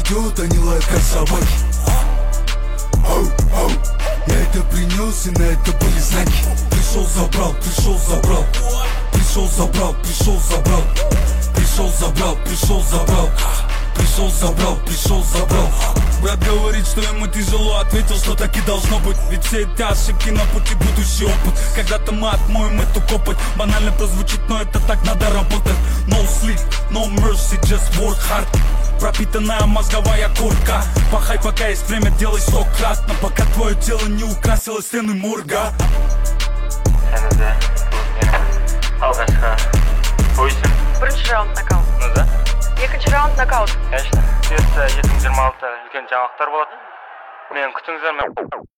идет, они лают как собаки. Я это принес, и на это были знаки. Пришел, забрал, пришел, забрал. Пришел, забрал, пришел, забрал. Пришел, забрал, пришел, забрал. Пришел, забрал, пришел, забрал. Брат говорит, что ему тяжело, ответил, что так и должно быть. Ведь все эти ошибки на пути будущий опыт. Когда-то мы отмоем эту копоть. Банально прозвучит, но это так надо работать. No sleep, no mercy, just work hard. Пропитанная мозговая корка. Пахай, пока есть время, делай 100-кратно. Пока твое тело не украсило стены морга. Сәнеде, турнир алғашқы бойсын. Бірінші раунд нокаут. Ну да? Екінші раунд нокаут. Конечно. Бұйыртса 2026-та үлкен жаңалықтар болады. Мені күтіңіздер.